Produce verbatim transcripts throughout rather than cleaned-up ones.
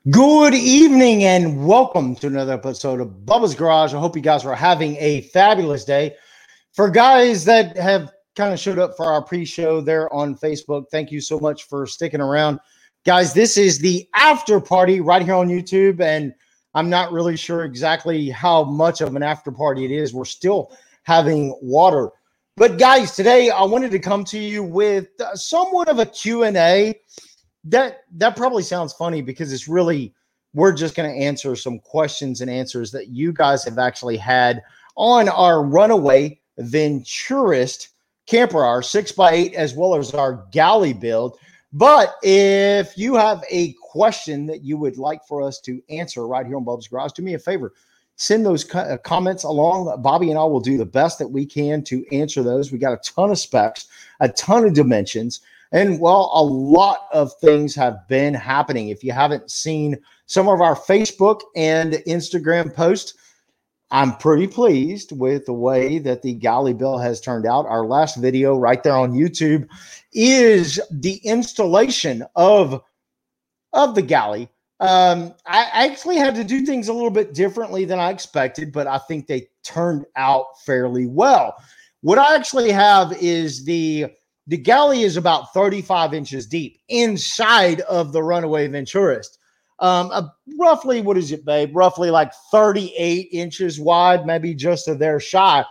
Good evening and welcome to another episode of Bubba's Garage. I hope you guys are having a fabulous day. For guys that have kind of showed up for our pre-show there on Facebook, thank you so much for sticking around. Guys, this is the after party right here on YouTube, and I'm not really sure exactly how much of an after party it is. We're still having water. But guys, today I wanted to come to you with somewhat of a Q and A. That that probably sounds funny because it's really, we're just going to answer some questions and answers that you guys have actually had on our Runaway Venturist camper, our six by eight, as well as our galley build. But if you have a question that you would like for us to answer right here on Bubba's Garage, do me a favor. Send those co- comments along. Bobby and I will do the best that we can to answer those. We got a ton of specs, a ton of dimensions. And, well, a lot of things have been happening. If you haven't seen some of our Facebook and Instagram posts, I'm pretty pleased with the way that the galley build has turned out. Our last video right there on YouTube is the installation of, of the galley. Um, I actually had to do things a little bit differently than I expected, but I think they turned out fairly well. What I actually have is the... The galley is about thirty-five inches deep inside of the Runaway Venturist. Um, uh, roughly, what is it, babe? Roughly like thirty-eight inches wide, maybe just a there shy.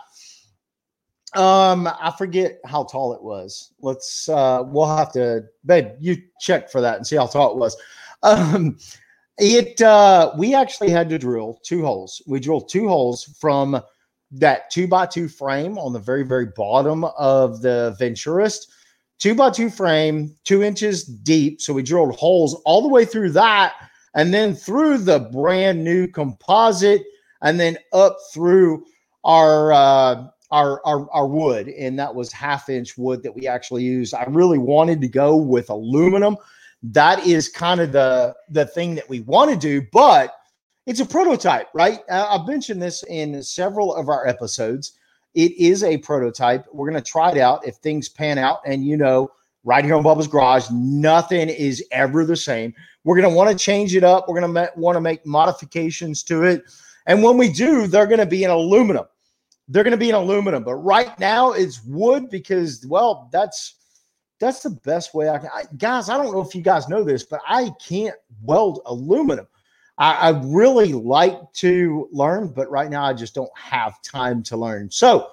Um, I forget how tall it was. Let's, uh, we'll have to, babe, you check for that and see how tall it was. Um, it, uh, we actually had to drill two holes. We drilled two holes from that two by two frame on the very, very bottom of the Venturist, two by two frame, two inches deep. So we drilled holes all the way through that and then through the brand new composite and then up through our, uh, our, our, our wood. And that was half inch wood that we actually used. I really wanted to go with aluminum. That is kind of the, the thing that we want to do, but it's a prototype, right? Uh, I've mentioned this in several of our episodes. It is a prototype. We're going to try it out if things pan out. And, you know, right here on Bubba's Garage, nothing is ever the same. We're going to want to change it up. We're going to ma- want to make modifications to it. And when we do, they're going to be in aluminum. They're going to be in aluminum. But right now it's wood because, well, that's that's the best way I can. I, guys, I don't know if you guys know this, but I can't weld aluminum. I, I really like to learn, but right now I just don't have time to learn. So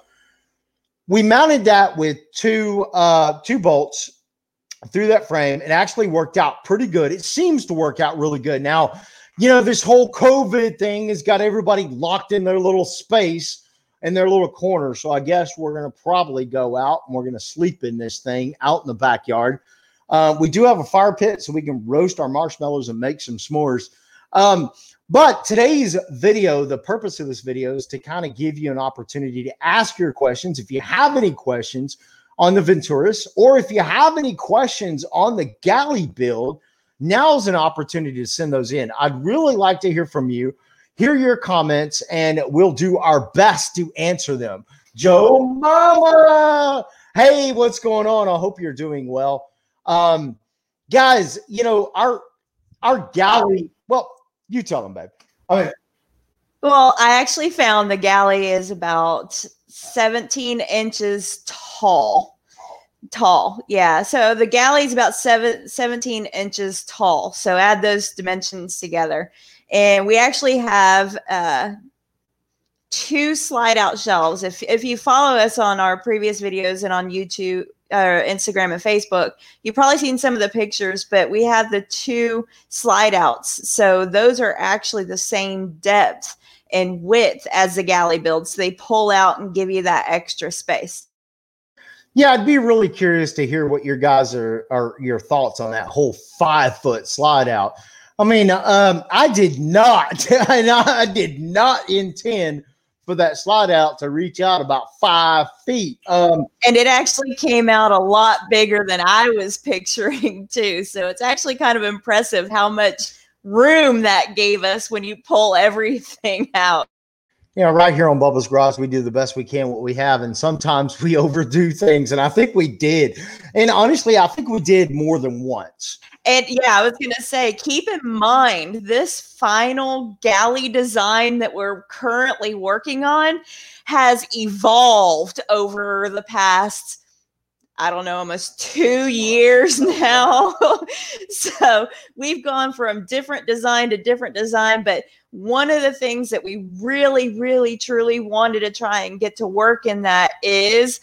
we mounted that with two uh, two bolts through that frame. It actually worked out pretty good. It seems to work out really good. Now, you know, this whole COVID thing has got everybody locked in their little space in their little corner. So I guess we're going to probably go out and we're going to sleep in this thing out in the backyard. Uh, we do have a fire pit so we can roast our marshmallows and make some s'mores. Um, but today's video, the purpose of this video is to kind of give you an opportunity to ask your questions. If you have any questions on the Venturist, or if you have any questions on the galley build, now's an opportunity to send those in. I'd really like to hear from you, hear your comments, and we'll do our best to answer them. Joe Mama, hey, what's going on? I hope you're doing well. Um, guys, you know, our, our galley, well, you tell them, babe. I mean, well, I actually found the galley is about seventeen inches tall. Tall, yeah. So the galley is about seven, seventeen inches tall. So add those dimensions together. And we actually have uh, two slide out shelves. If, if you follow us on our previous videos and on YouTube, or Instagram and Facebook, you've probably seen some of the pictures, but we have the two slide outs. So those are actually the same depth and width as the galley build. So they pull out and give you that extra space. Yeah, I'd be really curious to hear what your guys are, are your thoughts on that whole five foot slide out. I mean, um, I did not, I did not intend for that slide out to reach out about five feet. Um, and it actually came out a lot bigger than I was picturing too. So it's actually kind of impressive how much room that gave us when you pull everything out. You know, right here on Bubba's Garage, we do the best we can what we have, and sometimes we overdo things, and I think we did. And honestly, I think we did more than once. And yeah, I was going to say, keep in mind this final galley design that we're currently working on has evolved over the past, I don't know, almost two years now. So we've gone from different design to different design. But one of the things that we really, really, truly wanted to try and get to work in that is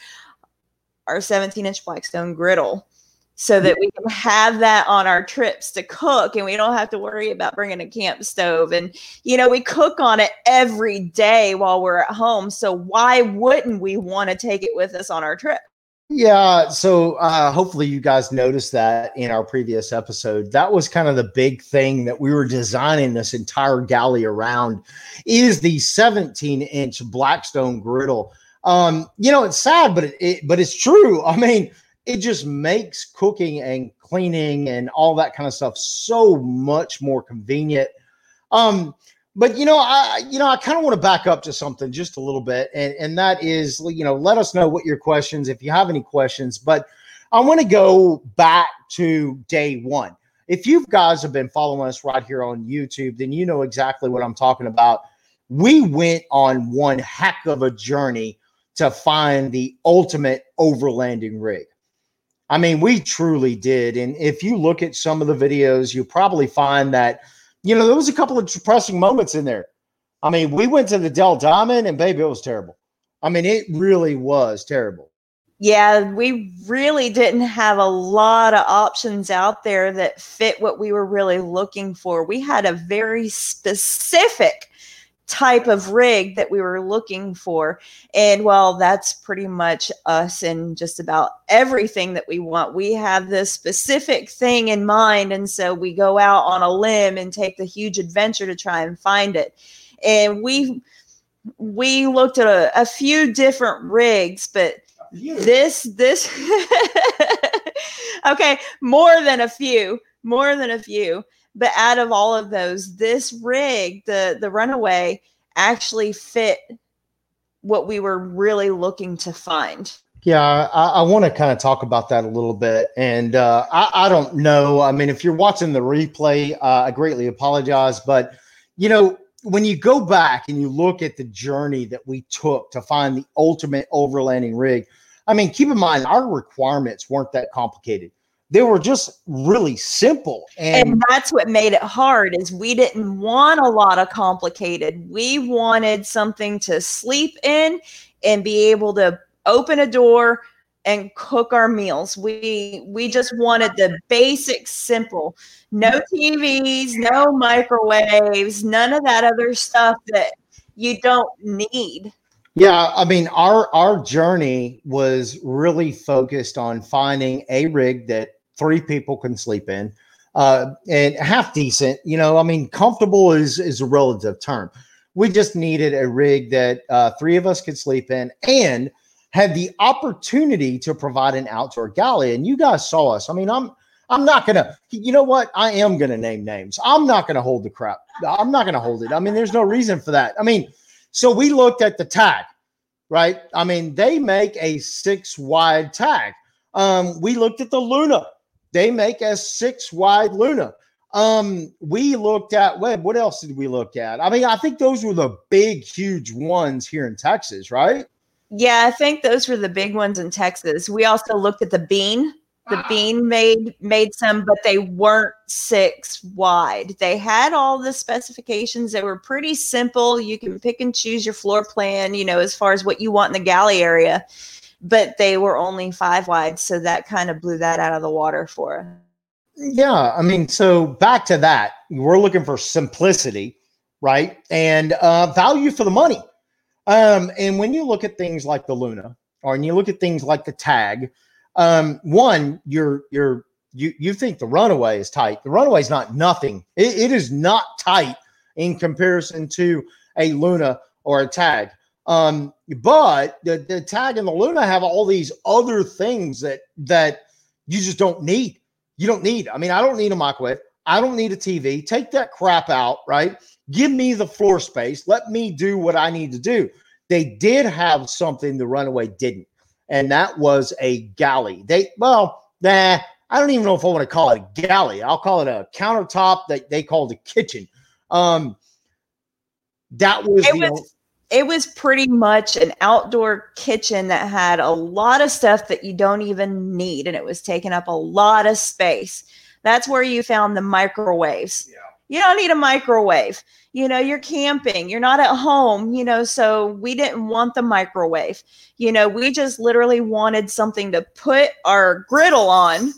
our seventeen inch Blackstone griddle, so that we can have that on our trips to cook, and we don't have to worry about bringing a camp stove. And, you know, we cook on it every day while we're at home. So why wouldn't we want to take it with us on our trip? Yeah. So uh, hopefully you guys noticed that in our previous episode. That was kind of the big thing that we were designing this entire galley around, is the seventeen inch Blackstone griddle. Um, you know, it's sad, but it, it but it's true. I mean, it just makes cooking and cleaning and all that kind of stuff so much more convenient. Um, but you know, I you know, I kind of want to back up to something just a little bit, and and that is, you know, let us know what your questions, if you have any questions. But I want to go back to day one. If you guys have been following us right here on YouTube, then you know exactly what I'm talking about. We went on one heck of a journey to find the ultimate overlanding rig. I mean, we truly did. And if you look at some of the videos, you'll probably find that, you know, there was a couple of depressing moments in there. I mean, we went to the Del Diamond, and baby, it was terrible. I mean, it really was terrible. Yeah, we really didn't have a lot of options out there that fit what we were really looking for. We had a very specific type of rig that we were looking for. And well, that's pretty much us in just about everything that we want. We have this specific thing in mind. And so we go out on a limb and take the huge adventure to try and find it. And we, we looked at a, a few different rigs, but this, this, okay, more than a few, more than a few. But out of all of those, this rig, the, the Runaway, actually fit what we were really looking to find. Yeah, I, I want to kind of talk about that a little bit. And uh, I, I don't know. I mean, if you're watching the replay, uh, I greatly apologize. But, you know, when you go back and you look at the journey that we took to find the ultimate overlanding rig, I mean, keep in mind, our requirements weren't that complicated. They were just really simple. And, and that's what made it hard, is we didn't want a lot of complicated. We wanted something to sleep in and be able to open a door and cook our meals. We we just wanted the basic, simple, no T Vs, no microwaves, none of that other stuff that you don't need. Yeah, I mean, our our journey was really focused on finding a rig that three people can sleep in, uh, and half decent. You know, I mean, comfortable is is a relative term. We just needed a rig that uh, three of us could sleep in and had the opportunity to provide an outdoor galley. And you guys saw us. I mean, I'm I'm not gonna. You know what? I am gonna name names. I'm not gonna hold the crap. I'm not gonna hold it. I mean, there's no reason for that. I mean, so we looked at the tag, right? I mean, they make a six wide tag. Um, we looked at the Luna. They make a six wide Luna. Um, we looked at Webb. What else did we look at? I mean, I think those were the big, huge ones here in Texas, right? Yeah, I think those were the big ones in Texas. We also looked at the Bean. The Bean made made some, but they weren't six wide. They had all the specifications that were pretty simple. You can pick and choose your floor plan, you know, as far as what you want in the galley area. But they were only five wide, so that kind of blew that out of the water for us. Yeah, I mean, so back to that, we're looking for simplicity, right, and uh, value for the money. Um, and when you look at things like the Luna, or when you look at things like the Tag, um, one, you're you're you you think the Runaway is tight. The Runaway is not nothing. It, it is not tight in comparison to a Luna or a Tag. Um, but the, the Tag and the Luna have all these other things that that you just don't need. You don't need. I mean, I don't need a microwave. I don't need a T V. Take that crap out, right? Give me the floor space. Let me do what I need to do. They did have something the Runaway didn't, and that was a galley. They, well, nah, I don't even know if I want to call it a galley. I'll call it a countertop that they called a kitchen. Um, that was, it the was it was pretty much an outdoor kitchen that had a lot of stuff that you don't even need, and it was taking up a lot of space. That's where you found the microwaves. Yeah. You don't need a microwave. You know, you're camping, you're not at home, you know, so we didn't want the microwave. You know, we just literally wanted something to put our griddle on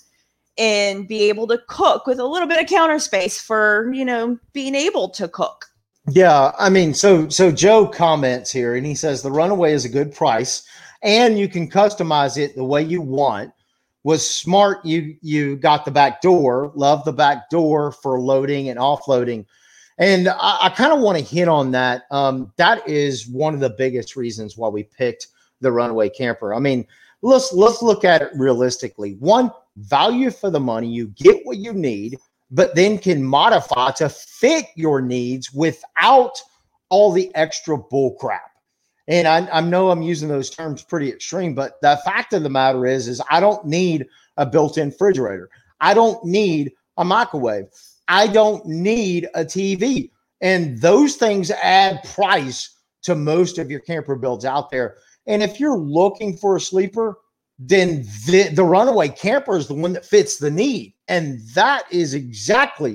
and be able to cook with a little bit of counter space for, you know, being able to cook. Yeah, I mean, so so Joe comments here and he says the Runaway is a good price and you can customize it the way you want. Was smart. You you got the back door. Love the back door for loading and offloading. And I, I kind of want to hit on that. Um, that is one of the biggest reasons why we picked the Runaway camper. I mean, let's let's look at it realistically. One, value for the money. You get what you need, but then can modify to fit your needs without all the extra bull crap. And I, I know I'm using those terms pretty extreme, but the fact of the matter is, is I don't need a built-in refrigerator. I don't need a microwave. I don't need a T V. And those things add price to most of your camper builds out there. And if you're looking for a sleeper, then the, the Runaway camper is the one that fits the need. And that is exactly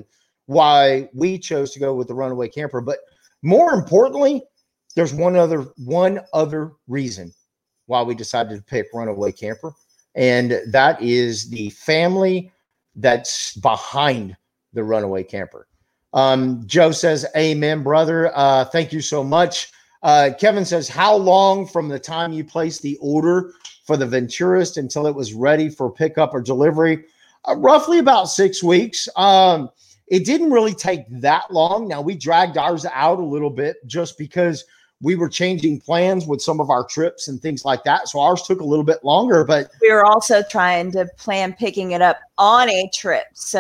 why we chose to go with the Runaway camper. But more importantly, there's one other one other reason why we decided to pick Runaway camper, and that is the family that's behind the Runaway camper. Um, Joe says, amen, brother. Uh, thank you so much. Uh, Kevin says, how long from the time you placed the order for the Venturist until it was ready for pickup or delivery? Uh, roughly about six weeks. Um, it didn't really take that long. Now, we dragged ours out a little bit just because we were changing plans with some of our trips and things like that. So ours took a little bit longer, but we were also trying to plan picking it up on a trip.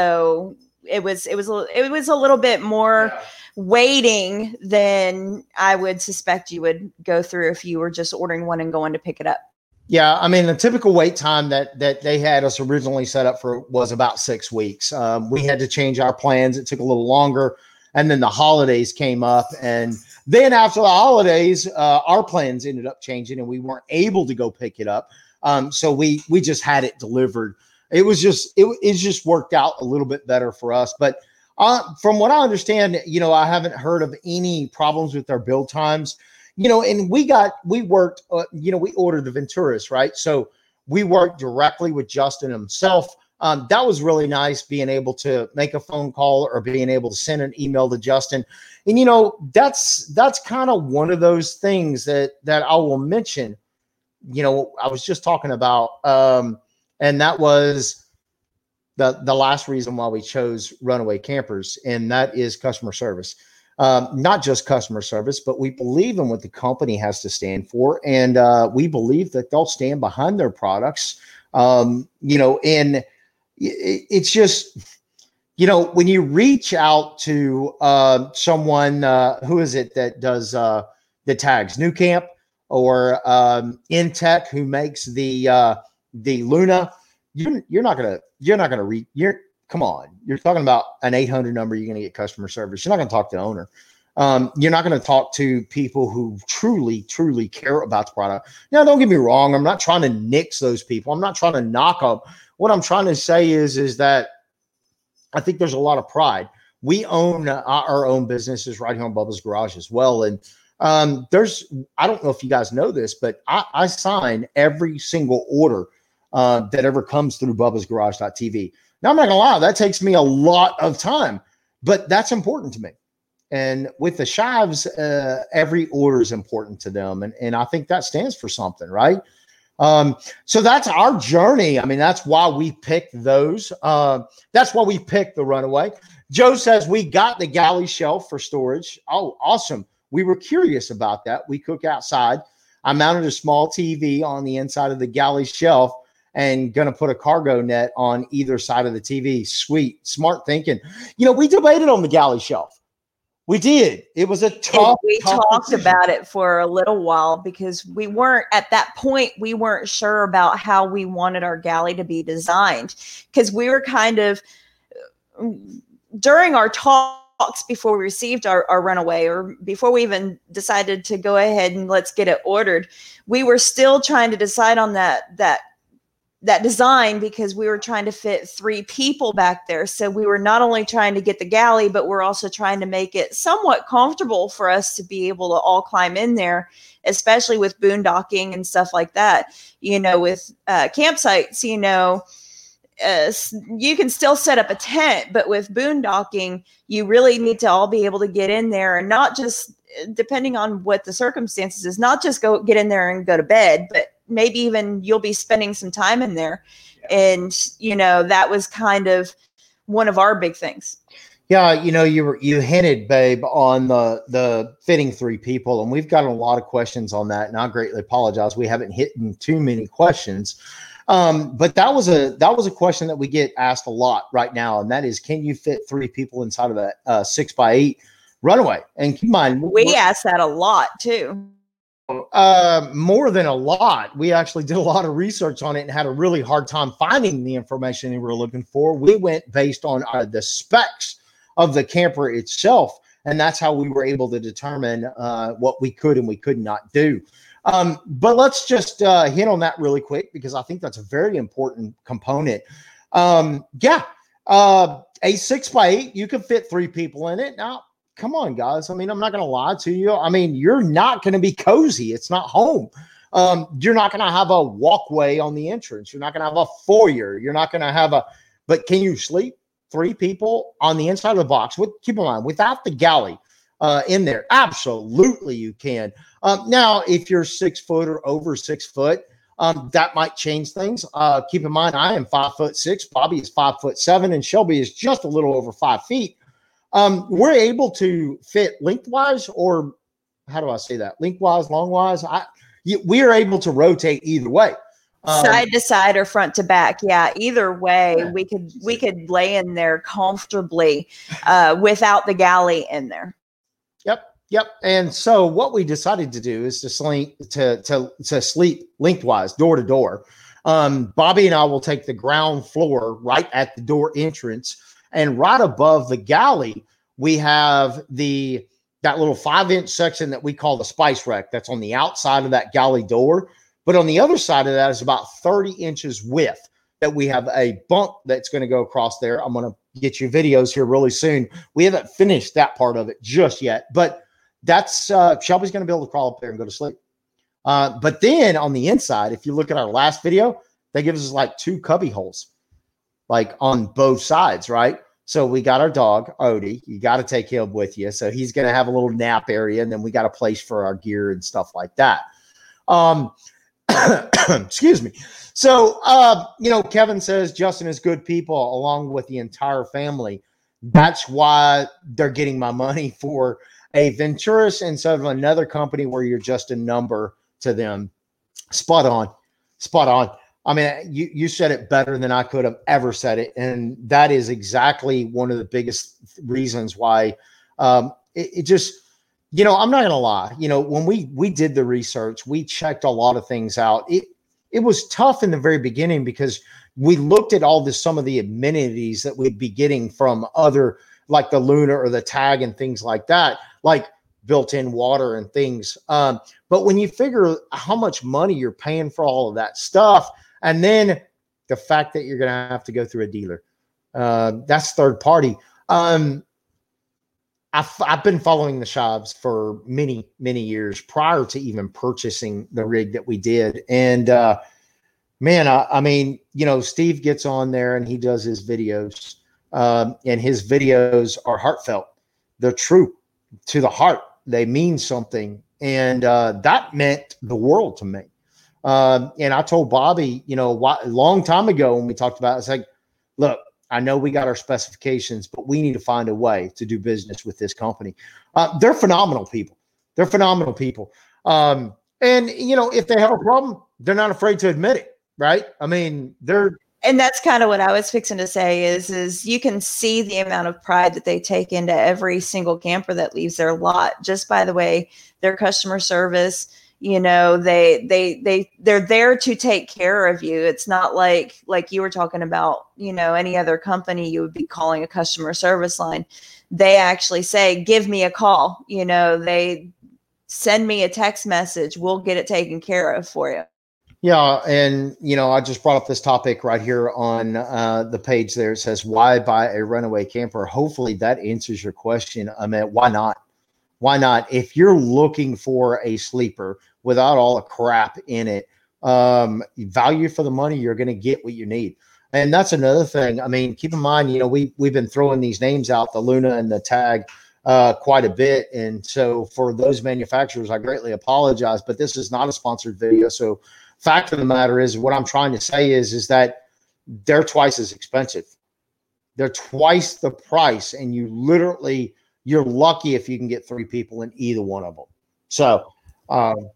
So it was, it was, it was a little bit more yeah. waiting than I would suspect you would go through if you were just ordering one and going to pick it up. Yeah. I mean, the typical wait time that, that they had us originally set up for was about six weeks. Um, we had to change our plans. It took a little longer. And then the holidays came up, and then after the holidays, uh, our plans ended up changing, and we weren't able to go pick it up. Um, so we we just had it delivered. It was just it it just worked out a little bit better for us. But uh, from what I understand, you know, I haven't heard of any problems with their build times. You know, and we got we worked. Uh, you know, we ordered the Venturist, right? So we worked directly with Justin himself. Um, that was really nice, being able to make a phone call or being able to send an email to Justin. And, you know, that's that's kind of one of those things that that I will mention. You know, I was just talking about, um, and that was the, the last reason why we chose Runaway Campers, and that is customer service. Um, not just customer service, but we believe in what the company has to stand for. And uh, we believe that they'll stand behind their products, um, you know, and it's just, you know, when you reach out to uh, someone, uh, who is it that does uh, the tags, New Camp or um, Intech, who makes the uh, the Luna, you're you're not gonna you're not gonna read. You're come on, you're talking about an eight hundred number. You're gonna get customer service. You're not gonna talk to the owner. Um, you're not going to talk to people who truly, truly care about the product. Now, don't get me wrong. I'm not trying to nix those people. I'm not trying to knock them. What I'm trying to say is, is that I think there's a lot of pride. We own uh, our own businesses right here on Bubba's Garage as well. And um, there's, I don't know if you guys know this, but I, I sign every single order uh, that ever comes through Bubba's Garage dot T V. Now, I'm not going to lie, that takes me a lot of time, but that's important to me. And with the Shives, uh, every order is important to them. And, and I think that stands for something, right? Um, so that's our journey. I mean, that's why we picked those. Uh, that's why we picked the Runaway. Joe says we got the galley shelf for storage. Oh, awesome. We were curious about that. We cook outside. I mounted a small T V on the inside of the galley shelf and going to put a cargo net on either side of the T V. Sweet, smart thinking. You know, we debated on the galley shelf. We did. It was a tough. We tough talked decision. about it for a little while because we weren't at that point. We weren't sure about how we wanted our galley to be designed because we were kind of during our talks before we received our, our runaway or before we even decided to go ahead and let's get it ordered. We were still trying to decide on that that. that design because we were trying to fit three people back there. So we were not only trying to get the galley, but we're also trying to make it somewhat comfortable for us to be able to all climb in there, especially with boondocking and stuff like that. You know, with uh, campsites, you know, uh, you can still set up a tent, but with boondocking, you really need to all be able to get in there and not just, depending on what the circumstances is, not just go get in there and go to bed, but maybe even you'll be spending some time in there. Yeah. And, you know, that was kind of one of our big things. Yeah. You know, you were, you hinted, babe, on the, the fitting three people, and we've got a lot of questions on that. And I greatly apologize. We haven't hit too many questions. Um, but that was a, that was a question that we get asked a lot right now. And that is, can you fit three people inside of that uh, six by eight runaway? And keep in mind, we asked that a lot too. Uh, more than a lot. We actually did a lot of research on it and had a really hard time finding the information we were looking for. We went based on uh, the specs of the camper itself, and that's how we were able to determine uh, what we could and we could not do. Um, but let's just uh, hit on that really quick because I think that's a very important component. Um, yeah, uh, a six by eight, you can fit three people in it. Now, come on, guys. I mean, I'm not going to lie to you. I mean, you're not going to be cozy. It's not home. Um, you're not going to have a walkway on the entrance. You're not going to have a foyer. You're not going to have a, but can you sleep three people on the inside of the box? With, keep in mind, without the galley uh, in there, absolutely you can. Um, now, if you're six foot or over six foot, um, that might change things. Uh, keep in mind, I am five foot six. Bobby is five foot seven, and Shelby is just a little over five feet. Um, we're able to fit lengthwise, or how do I say that? Lengthwise, longwise. I, we are able to rotate either way, um, side to side or front to back. Yeah, either way, yeah. we could we could lay in there comfortably uh, without the galley in there. Yep, yep. And so what we decided to do is to sleep to to to sleep lengthwise, door to door. Um, Bobby and I will take the ground floor right at the door entrance. And right above the galley, we have the that little five inch section that we call the spice rack. That's on the outside of that galley door. But on the other side of that is about thirty inches width that we have a bunk that's going to go across there. I'm going to get you videos here really soon. We haven't finished that part of it just yet, but that's uh, Shelby's going to be able to crawl up there and go to sleep. Uh, but then on the inside, if you look at our last video, that gives us like two cubby holes, like on both sides, right? So we got our dog, Odie. You got to take him with you. So he's going to have a little nap area, and then we got a place for our gear and stuff like that. Um, excuse me. So, uh, you know, Kevin says Justin is good people along with the entire family. That's why they're getting my money for a Venturis instead of another company where you're just a number to them. Spot on. Spot on. I mean, you, you said it better than I could have ever said it. And that is exactly one of the biggest reasons why um, it, it just, you know, I'm not going to lie. You know, when we, we did the research, we checked a lot of things out. It, it was tough in the very beginning because we looked at all this, some of the amenities that we'd be getting from other, like the Luna or the Tag and things like that, like built-in water and things. Um, but when you figure how much money you're paying for all of that stuff, and then the fact that you're going to have to go through a dealer, uh, that's third party. Um, I've, I've been following the Shabs for many, many years prior to even purchasing the rig that we did. And uh, man, I, I mean, you know, Steve gets on there and he does his videos, um, and his videos are heartfelt. They're true to the heart. They mean something. And uh, that meant the world to me. Um, and I told Bobby, you know, a long time ago when we talked about it, it's like, look, I know we got our specifications, but we need to find a way to do business with this company. Uh, they're phenomenal people. They're phenomenal people. Um, and, you know, if they have a problem, they're not afraid to admit it, right? I mean, they're. And that's kind of what I was fixing to say is, is you can see the amount of pride that they take into every single camper that leaves their lot just by the way their customer service, you know, they, they, they, they're there to take care of you. It's not like, like you were talking about, you know, any other company you would be calling a customer service line. They actually say, give me a call, you know, they send me a text message. We'll get it taken care of for you. Yeah. And, you know, I just brought up this topic right here on uh, the page there. It says, why buy a runaway camper? Hopefully that answers your question. I mean, why not? Why not? If you're looking for a sleeper without all the crap in it, um, value for the money, you're going to get what you need. And that's another thing. I mean, keep in mind, you know, we, we've been throwing these names out, the Luna and the Tag, uh, quite a bit. And so for those manufacturers, I greatly apologize, but this is not a sponsored video. So fact of the matter is, what I'm trying to say is, is that they're twice as expensive. They're twice the price. And you literally, you're lucky if you can get three people in either one of them. So, um,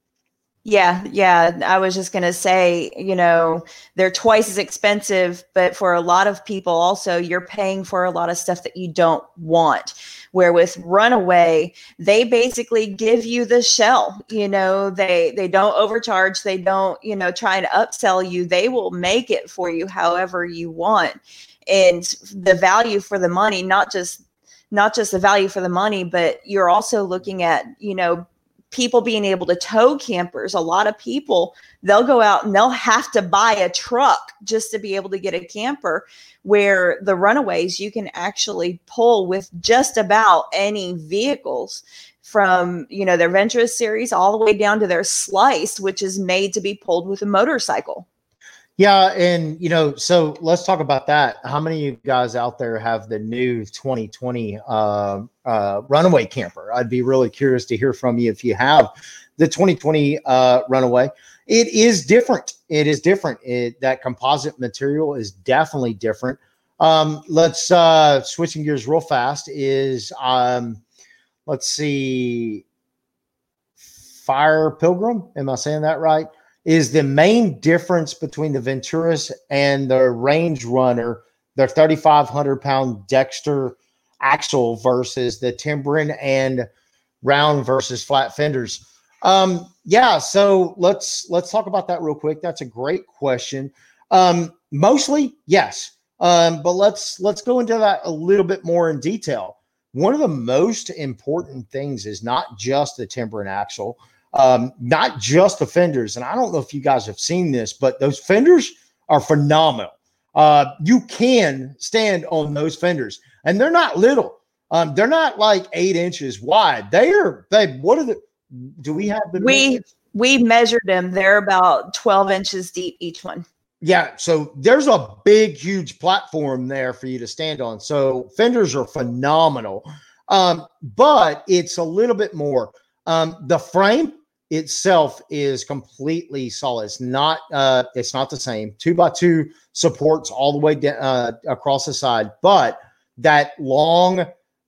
Yeah, yeah. I was just going to say, you know, they're twice as expensive, but for a lot of people also, you're paying for a lot of stuff that you don't want. Where with Runaway, they basically give you the shell, you know, they, they don't overcharge. They don't, you know, try to upsell you. They will make it for you however you want. And the value for the money, not just, not just the value for the money, but you're also looking at, you know, people being able to tow campers. A lot of people, they'll go out and they'll have to buy a truck just to be able to get a camper, where the Runaways you can actually pull with just about any vehicles, from, you know, their Venturous series all the way down to their Slice, which is made to be pulled with a motorcycle. Yeah. And, you know, so let's talk about that. How many of you guys out there have the new twenty twenty uh, uh, Runaway camper? I'd be really curious to hear from you if you have the twenty twenty uh, Runaway. It is different. It is different. It, that composite material is definitely different. Um, let's uh, switching gears real fast is, um, let's see, Fire Pilgrim. Am I saying that right? Is the main difference between the Venturous and the Range Runner, their thirty-five hundred pound Dexter axle versus the Timbren and round versus flat fenders. Um, yeah, so let's let's talk about that real quick. That's a great question. Um, mostly, yes, um, but let's let's go into that a little bit more in detail. One of the most important things is not just the Timbren axle. Um, not just the fenders. And I don't know if you guys have seen this, but those fenders are phenomenal. Uh, you can stand on those fenders, and they're not little. Um, they're not like eight inches wide. They are, babe, what are the, do we have the, we, we measured them. They're about twelve inches deep, each one. Yeah. So there's a big, huge platform there for you to stand on. So fenders are phenomenal. Um, but it's a little bit more, um, the frame itself is completely solid. It's not, uh, it's not the same. Two by two supports all the way down, uh, across the side, but that long,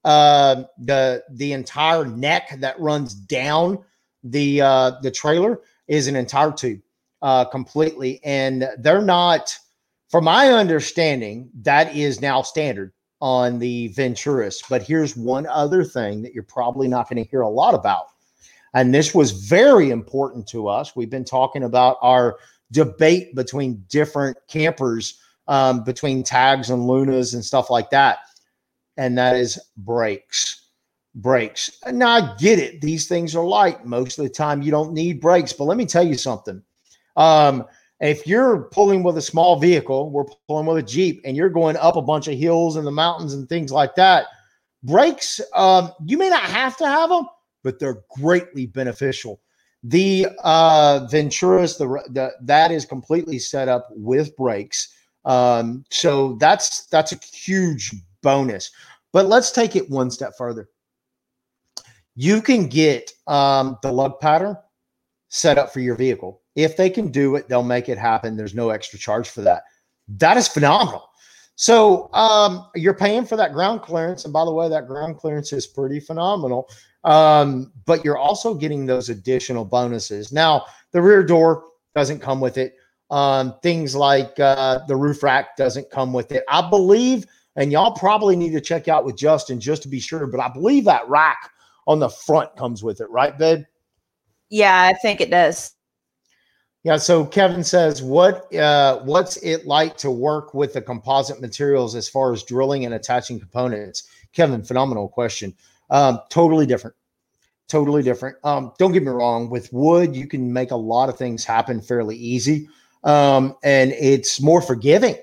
uh, the, the entire neck that runs down the, uh, the trailer is an entire tube, uh, completely. And they're not, from my understanding, that is now standard on the Venturous. But here's one other thing that you're probably not going to hear a lot about. And this was very important to us. We've been talking about our debate between different campers, um, between Tags and Lunas and stuff like that. And that is brakes. Brakes. Now, I get it. These things are light. Most of the time, you don't need brakes. But let me tell you something. Um, if you're pulling with a small vehicle, we're pulling with a Jeep, and you're going up a bunch of hills in the mountains and things like that, brakes, um, you may not have to have them, but they're greatly beneficial. The uh, Venturous, the, the that is completely set up with brakes. Um, so that's that's a huge bonus. But let's take it one step further. You can get um, the lug pattern set up for your vehicle. If they can do it, they'll make it happen. There's no extra charge for that. That is phenomenal. So um, you're paying for that ground clearance. And by the way, that ground clearance is pretty phenomenal. Um, but you're also getting those additional bonuses. Now, the rear door doesn't come with it. Um, things like uh, the roof rack doesn't come with it. I believe, and y'all probably need to check out with Justin just to be sure, but I believe that rack on the front comes with it, right, babe? Yeah, I think it does. Yeah, so Kevin says, what uh, what's it like to work with the composite materials as far as drilling and attaching components? Kevin, phenomenal question. Um, totally different. Totally different. Um, don't get me wrong. With wood, you can make a lot of things happen fairly easy, um, and it's more forgiving.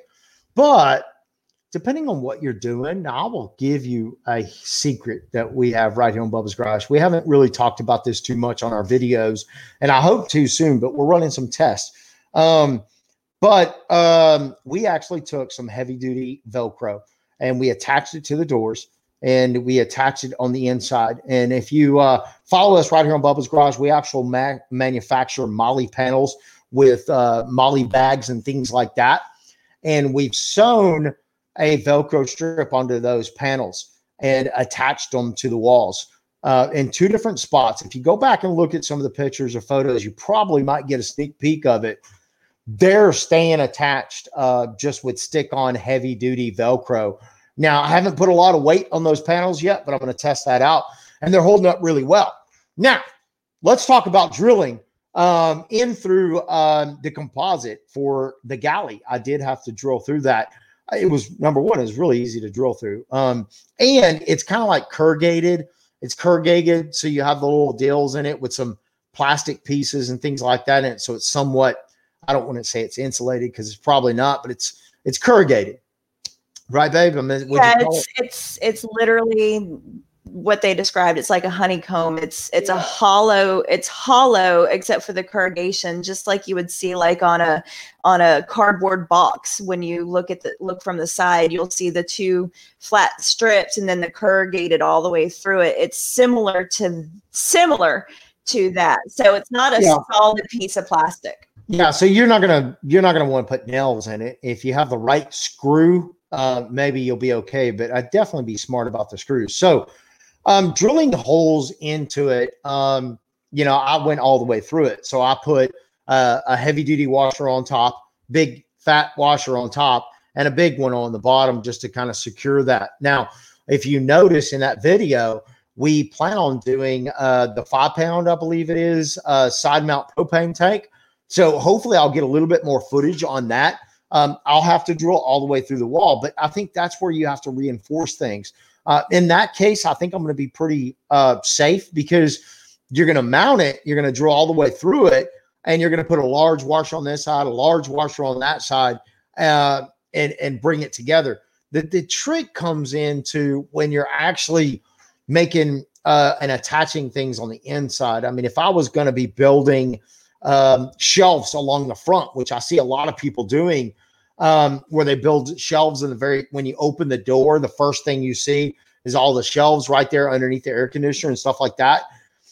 But depending on what you're doing, I will give you a secret that we have right here on Bubba's Garage. We haven't really talked about this too much on our videos, and I hope to soon, but we're running some tests. Um, but um, we actually took some heavy-duty Velcro, and we attached it to the doors, and we attached it on the inside. And if you uh, follow us right here on Bubba's Garage, we actually ma- manufacture MOLLE panels with uh, MOLLE bags and things like that. And we've sewn a Velcro strip onto those panels and attached them to the walls uh, in two different spots. If you go back and look at some of the pictures or photos, you probably might get a sneak peek of it. They're staying attached uh, just with stick-on heavy-duty Velcro. Now, I haven't put a lot of weight on those panels yet, but I'm going to test that out, and they're holding up really well. Now, let's talk about drilling um, in through um, the composite for the galley. I did have to drill through that. It was, number one, it was really easy to drill through. Um, and it's kind of like corrugated. It's corrugated, so you have the little deals in it with some plastic pieces and things like that in it. So it's somewhat, I don't want to say it's insulated because it's probably not, but it's it's corrugated. Right, babe? I mean, yeah, it's, it? it's it's literally what they described. It's like a honeycomb. It's it's yeah. a hollow. It's hollow except for the corrugation, just like you would see like on a on a cardboard box. When you look at the look from the side, you'll see the two flat strips and then the corrugated all the way through it. It's similar to similar to that. So it's not a yeah. solid piece of plastic. Yeah. So you're not gonna you're not gonna want to put nails in it. If you have the right screw, uh, maybe you'll be okay. But I'd definitely be smart about the screws. So. Um, drilling holes into it, um, you know, I went all the way through it. So I put uh, a heavy duty washer on top, big fat washer on top, and a big one on the bottom just to kind of secure that. Now, if you notice in that video, we plan on doing uh, the five pound, I believe it is, uh, side mount propane tank. So hopefully I'll get a little bit more footage on that. Um, I'll have to drill all the way through the wall, but I think that's where you have to reinforce things. Uh, in that case, I think I'm going to be pretty uh, safe because you're going to mount it, you're going to drill all the way through it, and you're going to put a large washer on this side, a large washer on that side, uh, and, and bring it together. The, the trick comes into when you're actually making uh, and attaching things on the inside. I mean, if I was going to be building um, shelves along the front, which I see a lot of people doing, Um, where they build shelves in the very, when you open the door, the first thing you see is all the shelves right there underneath the air conditioner and stuff like that.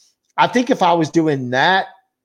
I think if I was doing that,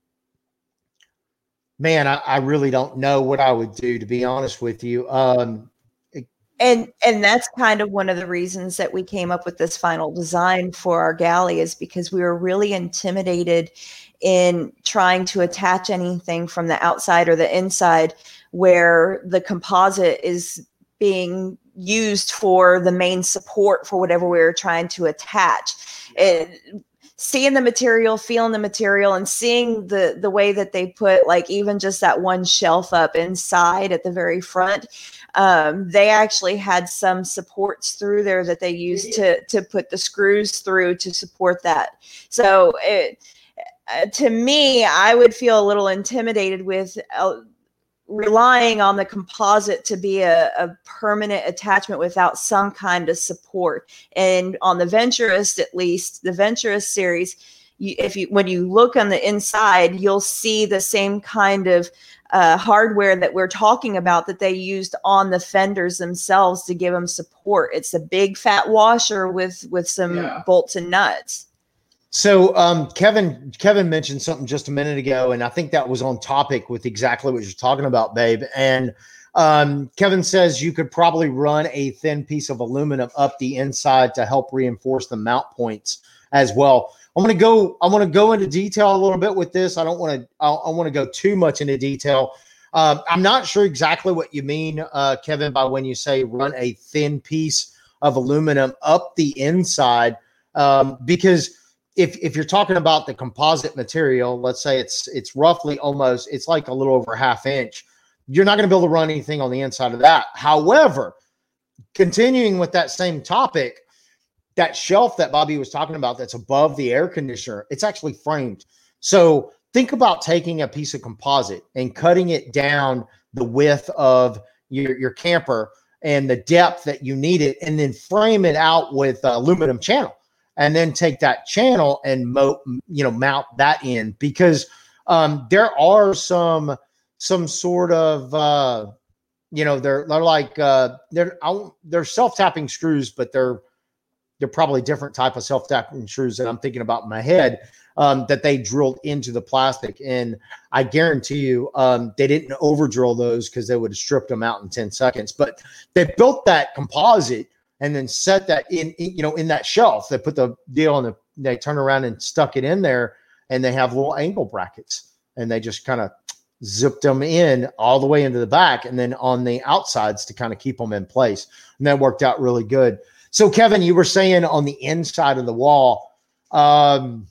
man, I, I really don't know what I would do, to be honest with you. Um, it, and, and that's kind of one of the reasons that we came up with this final design for our galley, is because we were really intimidated in trying to attach anything from the outside or the inside, where the composite is being used for the main support for whatever we were trying to attach. It, seeing the material, feeling the material, and seeing the, the way that they put like even just that one shelf up inside at the very front, um, they actually had some supports through there that they used to, to put the screws through to support that. So it, uh, to me, I would feel a little intimidated with uh, relying on the composite to be a, a permanent attachment without some kind of support. And on the Venturist, at least the Venturist series, you, if you, when you look on the inside, you'll see the same kind of uh, hardware that we're talking about that they used on the fenders themselves to give them support. It's a big fat washer with, with some yeah. bolts and nuts. So um, Kevin, Kevin mentioned something just a minute ago, and I think that was on topic with exactly what you're talking about, babe. And um, Kevin says you could probably run a thin piece of aluminum up the inside to help reinforce the mount points as well. I want to go. I want to go into detail a little bit with this. I don't want to. I, I want to go too much into detail. Um, I'm not sure exactly what you mean, uh, Kevin, by when you say run a thin piece of aluminum up the inside, um, because if if you're talking about the composite material, let's say it's it's roughly almost, it's like a little over half inch, you're not going to be able to run anything on the inside of that. However, continuing with that same topic, that shelf that Bobby was talking about that's above the air conditioner, it's actually framed. So think about taking a piece of composite and cutting it down the width of your, your camper and the depth that you need it, and then frame it out with uh, aluminum channel, and then take that channel and mo- you know mount that in, because um, there are some some sort of uh, you know they're they're like uh, they're they're self-tapping screws, but they're they're probably different type of self-tapping screws that I'm thinking about in my head, um, that they drilled into the plastic. And I guarantee you um, they didn't over drill those, because they would have stripped them out in ten seconds. But they built that composite and then set that in, in you know, in that shelf. They put the deal on the, they turn around and stuck it in there, and they have little angle brackets, and they just kind of zipped them in all the way into the back, and then on the outsides to kind of keep them in place. And that worked out really good. So, Kevin, you were saying on the inside of the wall, um,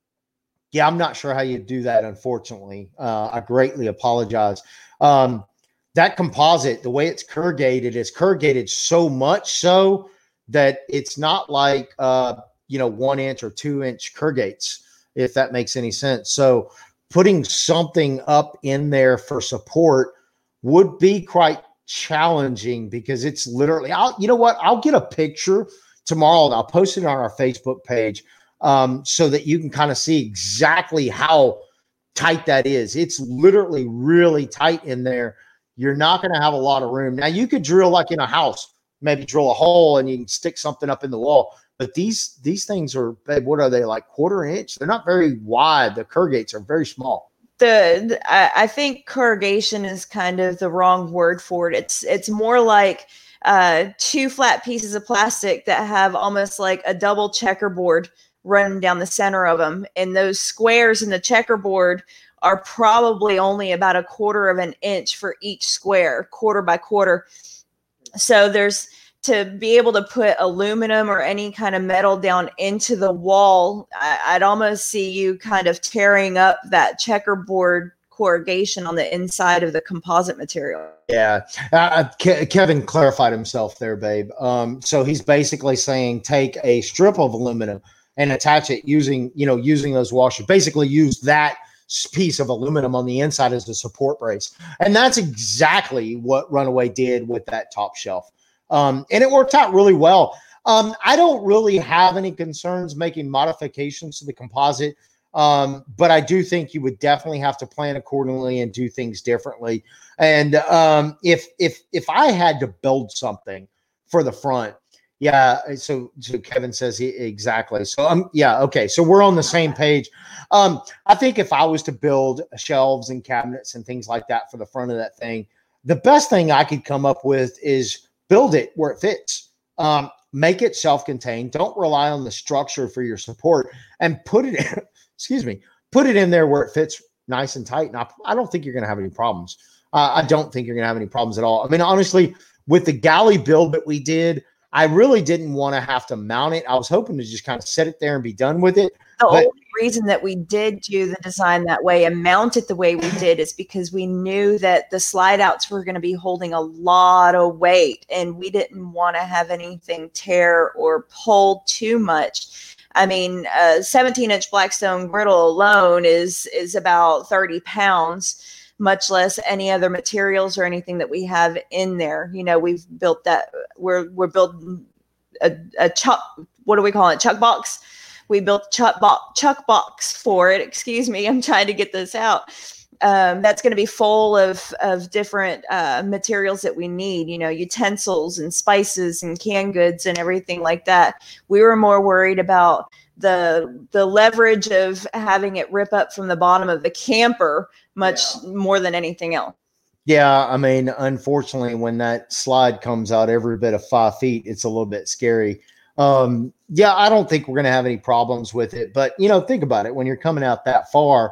yeah, I'm not sure how you do that, unfortunately. Uh, I greatly apologize. Um, that composite, the way it's corrugated, is corrugated so much so that it's not like, uh, you know, one inch or two inch corrugates, if that makes any sense. So putting something up in there for support would be quite challenging, because it's literally, I'll, you know what, I'll get a picture tomorrow and I'll post it on our Facebook page, um, so that you can kind of see exactly how tight that is. It's literally really tight in there. You're not going to have a lot of room. Now, you could drill like in a house, maybe drill a hole and you can stick something up in the wall. But these these things are, babe, what are they, like quarter inch? They're not very wide. The corrugates are very small. The, the I, I think corrugation is kind of the wrong word for it. It's it's more like uh, two flat pieces of plastic that have almost like a double checkerboard running down the center of them, and those squares in the checkerboard are probably only about a quarter of an inch for each square, quarter by quarter. So there's, to be able to put aluminum or any kind of metal down into the wall, I, I'd almost see you kind of tearing up that checkerboard corrugation on the inside of the composite material. Yeah. Uh, Ke- Kevin clarified himself there, babe. Um, so he's basically saying take a strip of aluminum and attach it using, you know, using those washers. Basically use that piece of aluminum on the inside as a support brace. And that's exactly what Runaway did with that top shelf. Um, and it worked out really well. Um, I don't really have any concerns making modifications to the composite, um, but I do think you would definitely have to plan accordingly and do things differently. And um, if if if I had to build something for the front, yeah. So so Kevin says he, exactly. So um yeah okay. So we're on the same page. Um, I think if I was to build shelves and cabinets and things like that for the front of that thing, the best thing I could come up with is build it where it fits. Um, make it self-contained. Don't rely on the structure for your support, and put it in, excuse me, put it in there where it fits nice and tight. And I, I don't think you're going to have any problems. Uh, I don't think you're going to have any problems at all. I mean, honestly, with the galley build that we did, I really didn't want to have to mount it. I was hoping to just kind of set it there and be done with it. The but- only reason that we did do the design that way and mount it the way we did is because we knew that the slide outs were going to be holding a lot of weight, and we didn't want to have anything tear or pull too much. I mean, a seventeen inch Blackstone griddle alone is is about thirty pounds, much less any other materials or anything that we have in there. You know, we've built that, we're we're building a, a chuck, what do we call it? Chuck box. We built chuck box, chuck box for it. Excuse me, I'm trying to get this out. Um, that's going to be full of of different uh, materials that we need, you know, utensils and spices and canned goods and everything like that. We were more worried about the the leverage of having it rip up from the bottom of the camper much yeah. more than anything else. Yeah, I mean, unfortunately, when that slide comes out every bit of five feet, it's a little bit scary. Um, yeah, I don't think we're going to have any problems with it. But, you know, think about it. When you're coming out that far,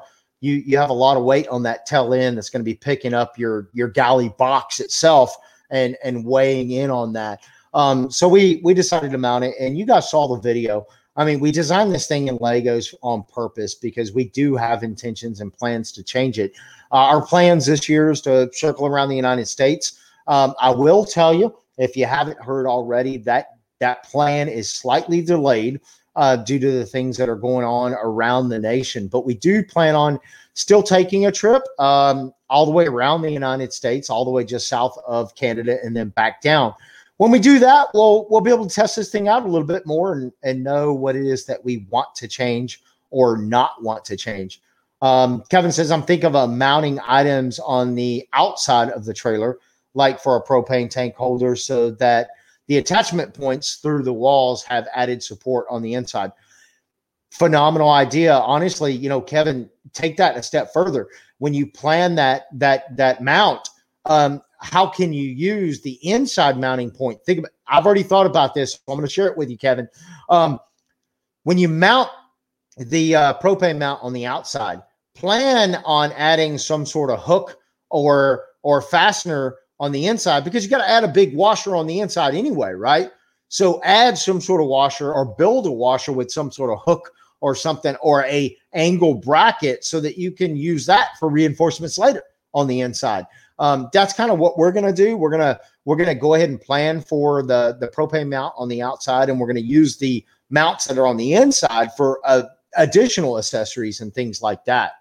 you you have a lot of weight on that tail end that's going to be picking up your your galley box itself and and weighing in on that. Um, so we we decided to mount it, and you guys saw the video. I mean, we designed this thing in Legos on purpose because we do have intentions and plans to change it. Uh, our plans this year is to circle around the United States. Um, I will tell you, if you haven't heard already, that that plan is slightly delayed uh, due to the things that are going on around the nation. But we do plan on still taking a trip um, all the way around the United States, all the way just south of Canada, and then back down. When we do that, we'll we'll be able to test this thing out a little bit more and, and know what it is that we want to change or not want to change. Um, Kevin says, I'm thinking of uh, mounting items on the outside of the trailer, like for a propane tank holder, so that the attachment points through the walls have added support on the inside. Phenomenal idea. Honestly, you know, Kevin, take that a step further. When you plan that that that mount, um, how can you use the inside mounting point? Think about, I've already thought about this. So I'm going to share it with you, Kevin. Um, when you mount the uh, propane mount on the outside, plan on adding some sort of hook or, or fastener on the inside, because you got to add a big washer on the inside anyway, right? So add some sort of washer or build a washer with some sort of hook or something, or a angle bracket, so that you can use that for reinforcements later on the inside. Um, that's kind of what we're going to do. We're going to, we're going to go ahead and plan for the, the propane mount on the outside, and we're going to use the mounts that are on the inside for uh, additional accessories and things like that.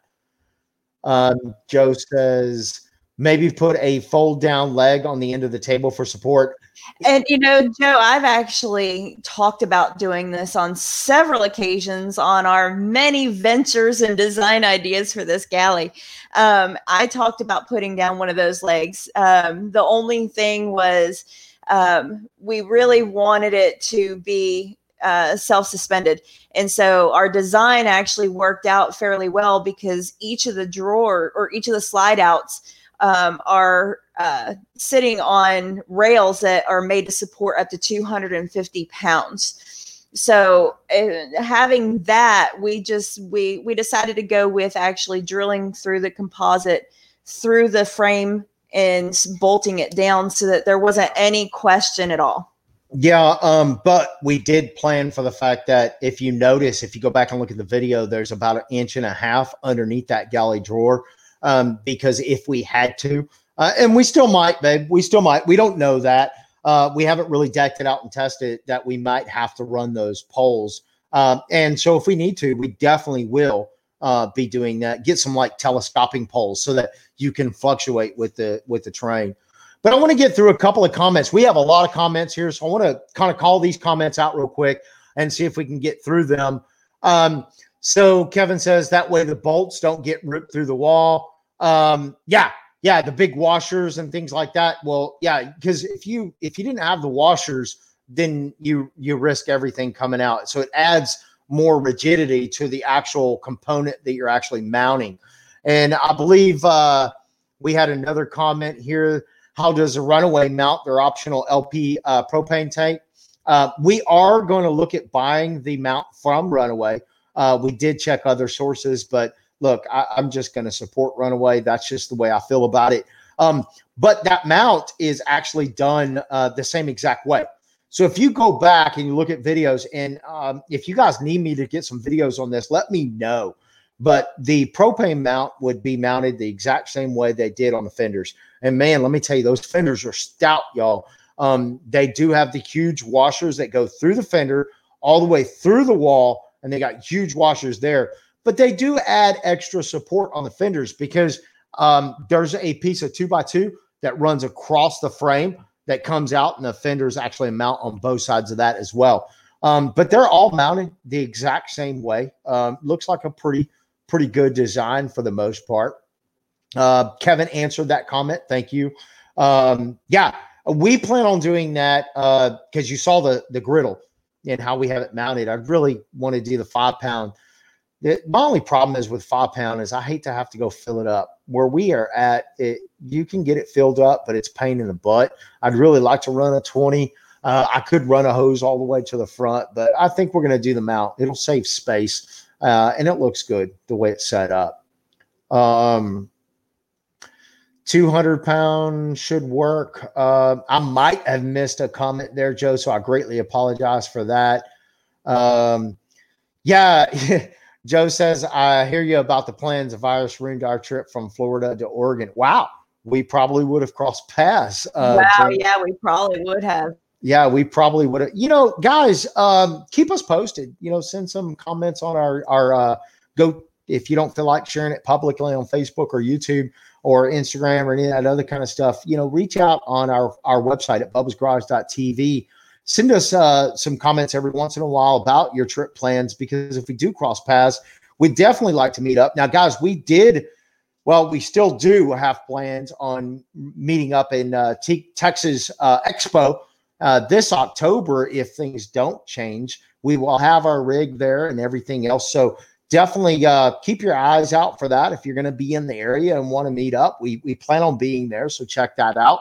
Um, Joe says, maybe put a fold down leg on the end of the table for support. And, you know, Joe, I've actually talked about doing this on several occasions on our many ventures and design ideas for this galley. Um, I talked about putting down one of those legs. Um, the only thing was um, we really wanted it to be uh, self-suspended. And so our design actually worked out fairly well, because each of the drawer or each of the slide outs um, are uh, sitting on rails that are made to support up to two hundred fifty pounds. So uh, having that, we just, we, we decided to go with actually drilling through the composite through the frame and bolting it down, so that there wasn't any question at all. Yeah, um, but we did plan for the fact that if you notice, if you go back and look at the video, there's about an inch and a half underneath that galley drawer. Um, because if we had to, uh, and we still might, babe, we still might, we don't know that. Uh, we haven't really decked it out and tested it, that we might have to run those poles. Um, and so if we need to, we definitely will uh, be doing that. Get some like telescoping poles so that you can fluctuate with the, with the terrain. But I want to get through a couple of comments. We have a lot of comments here, so I want to kind of call these comments out real quick and see if we can get through them. Um, so Kevin says that way the bolts don't get ripped through the wall. Um, yeah, yeah, the big washers and things like that. Well, yeah, because if you if you didn't have the washers, then you you risk everything coming out. So it adds more rigidity to the actual component that you're actually mounting. And I believe uh, we had another comment here. How does a Runaway mount their optional L P uh, propane tank? Uh, we are going to look at buying the mount from Runaway. Uh, we did check other sources, but look, I, I'm just going to support Runaway. That's just the way I feel about it. Um, but that mount is actually done uh, the same exact way. So if you go back and you look at videos, and um, if you guys need me to get some videos on this, let me know. But the propane mount would be mounted the exact same way they did on the fenders. And man, let me tell you, those fenders are stout, y'all. Um, they do have the huge washers that go through the fender all the way through the wall, and they got huge washers there. But they do add extra support on the fenders, because um, there's a piece of two by two that runs across the frame that comes out, and the fenders actually mount on both sides of that as well. Um, but they're all mounted the exact same way. Um, looks like a pretty, pretty good design for the most part. Uh, Kevin answered that comment. Thank you. Um, yeah, we plan on doing that uh, because you saw the, the griddle and how we have it mounted. I really want to do the five pound. The, my only problem is with five pound is I hate to have to go fill it up. Where we are at, it, you can get it filled up, but it's pain in the butt. I'd really like to run a twenty. Uh, I could run a hose all the way to the front, but I think we're going to do the mount. It'll save space, uh, and it looks good the way it's set up. Um, two hundred pound should work. Uh, I might have missed a comment there, Joe, so I greatly apologize for that. Um, yeah, Joe says, I hear you about the plans. The virus ruined our trip from Florida to Oregon. Wow, we probably would have crossed paths. Uh, wow, during- yeah, we probably would have. Yeah, we probably would have. You know, guys, um, keep us posted. You know, send some comments on our, our uh, go, if you don't feel like sharing it publicly on Facebook or YouTube or Instagram or any of that other kind of stuff, you know, reach out on our, our website at bubba's garage dot t v. Send us uh, some comments every once in a while about your trip plans, because if we do cross paths, we'd definitely like to meet up. Now, guys, we did, well, we still do have plans on meeting up in uh, T- Texas uh, Expo uh, this October. If things don't change, we will have our rig there and everything else. So definitely uh, keep your eyes out for that. If you're going to be in the area and want to meet up, we, we plan on being there. So check that out.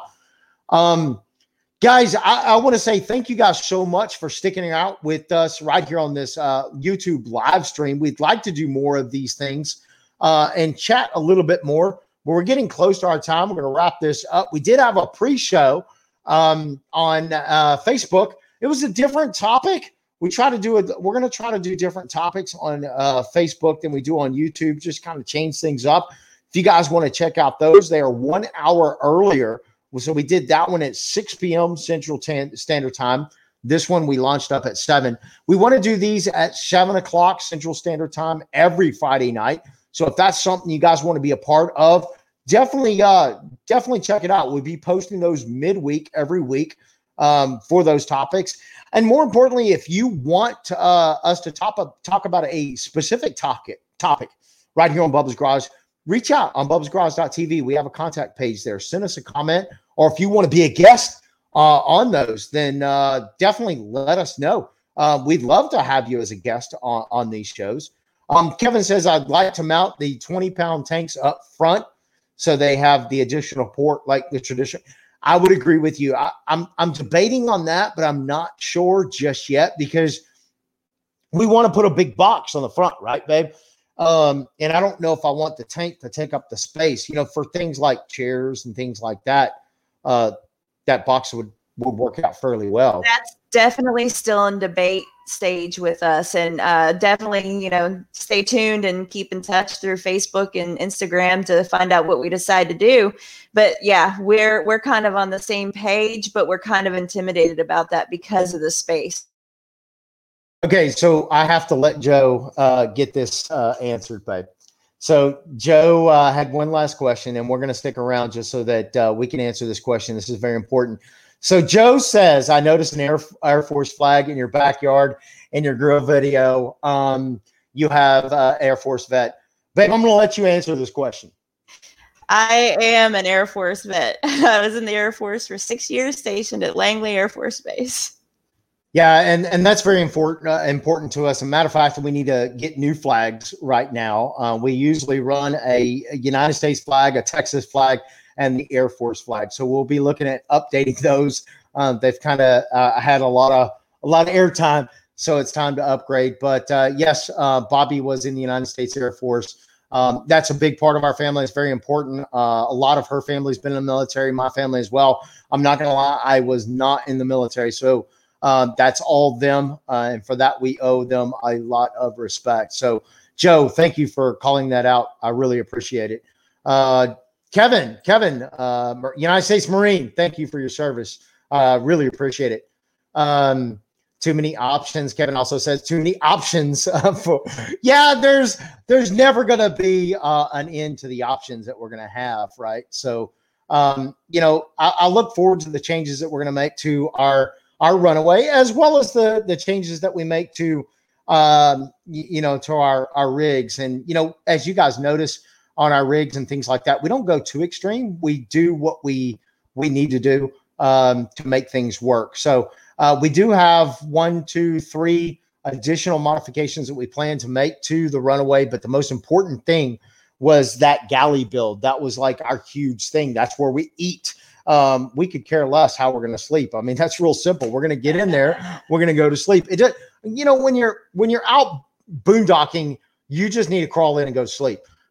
Um, Guys, I, I want to say thank you guys so much for sticking out with us right here on this uh, YouTube live stream. We'd like to do more of these things uh, and chat a little bit more, but we're getting close to our time. We're going to wrap this up. We did have a pre-show um, on uh, Facebook. It was a different topic. We try to do it. We're going to try to do different topics on uh, Facebook than we do on YouTube, just kind of change things up. If you guys want to check out those, they are one hour earlier. So we did that one at six p.m. Central Tan- Standard Time. This one we launched up at seven. We want to do these at seven o'clock Central Standard Time every Friday night. So if that's something you guys want to be a part of, definitely, uh, definitely check it out. We'll be posting those midweek every week um, for those topics. And more importantly, if you want uh, us to top up, talk about a specific topic, topic right here on Bubba's Garage, reach out on bubba's garage dot t v. We have a contact page there. Send us a comment, or if you want to be a guest uh, on those, then uh, definitely let us know. Uh, we'd love to have you as a guest on, on these shows. Um, Kevin says, I'd like to mount the twenty pound tanks up front so they have the additional port like the tradition. I would agree with you. I, I'm, I'm debating on that, but I'm not sure just yet, because we want to put a big box on the front, right, babe? Um, and I don't know if I want the tank to take up the space, you know, for things like chairs and things like that. Uh, that box would, would work out fairly well. That's definitely still in debate stage with us, and uh, definitely, you know, stay tuned and keep in touch through Facebook and Instagram to find out what we decide to do. But yeah, we're, we're kind of on the same page, but we're kind of intimidated about that because of the space. Okay, so I have to let Joe uh, get this uh, answered, babe. So Joe uh, had one last question, and we're going to stick around just so that uh, we can answer this question. This is very important. So Joe says, I noticed an Air, Air Force flag in your backyard in your grill video. Um, you have uh, Air Force vet. Babe, I'm going to let you answer this question. I am an Air Force vet. I was in the Air Force for six years, stationed at Langley Air Force Base. Yeah, and, and that's very important uh, important to us. As a matter of fact, we need to get new flags right now. Uh, we usually run a, a United States flag, a Texas flag, and the Air Force flag. So we'll be looking at updating those. Uh, they've kind of uh, had a lot of a lot of airtime, so it's time to upgrade. But uh, yes, uh, Bobby was in the United States Air Force. Um, that's a big part of our family. It's very important. Uh, a lot of her family's been in the military, my family as well. I'm not going to lie, I was not in the military. So Um, that's all them. Uh, and for that, we owe them a lot of respect. So, Joe, thank you for calling that out. I really appreciate it. Uh, Kevin, Kevin, uh, United States Marine, thank you for your service. Uh, really appreciate it. Um, too many options. Kevin also says too many options. Uh, for, yeah, there's there's never going to be uh, an end to the options that we're going to have, right? So, um, you know, I, I look forward to the changes that we're going to make to our our runaway, as well as the, the changes that we make to, um, you, you know, to our, our rigs. And, you know, as you guys notice on our rigs and things like that, we don't go too extreme. We do what we, we need to do um, to make things work. So uh, we do have one, two, three additional modifications that we plan to make to the runaway. But the most important thing was that galley build. That was like our huge thing. That's where we eat. Um, we could care less how we're going to sleep. I mean, that's real simple. We're going to get in there. We're going to go to sleep. It does, you know, when you're, when you're out boondocking, you just need to crawl in and go to sleep.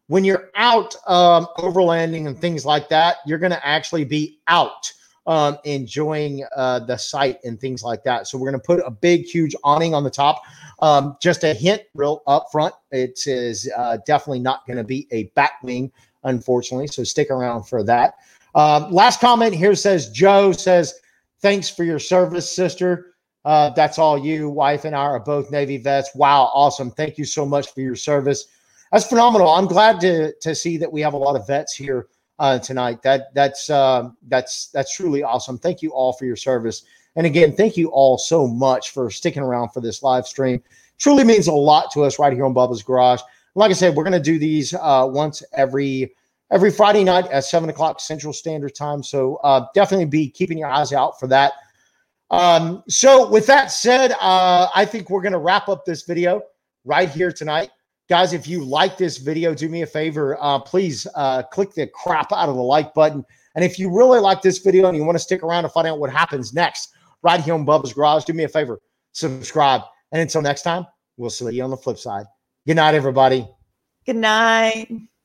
when you're out um, overlanding and things like that, you're going to actually be out um, enjoying uh, the site and things like that. So we're going to put a big, huge awning on the top. Um, just a hint real up front. It is uh, definitely not going to be a bat wing, unfortunately. So stick around for that. Uh, last comment here says, Joe says, thanks for your service, sister. Uh, that's all you. Wife and I are both Navy vets. Wow, awesome. Thank you so much for your service. That's phenomenal. I'm glad to to see that we have a lot of vets here uh, tonight. That that's uh, that's that's truly awesome. Thank you all for your service. And again, thank you all so much for sticking around for this live stream. Truly means a lot to us right here on Bubba's Garage. Like I said, we're going to do these uh, once every every Friday night at seven o'clock Central Standard Time. So uh, definitely be keeping your eyes out for that. Um, so with that said, uh, I think we're going to wrap up this video right here tonight. Guys, if you like this video, do me a favor. Uh, please uh, click the crap out of the like button. And if you really like this video and you want to stick around to find out what happens next right here on Bubba's Garage, do me a favor. Subscribe. And until next time, we'll see you on the flip side. Good night, everybody. Good night.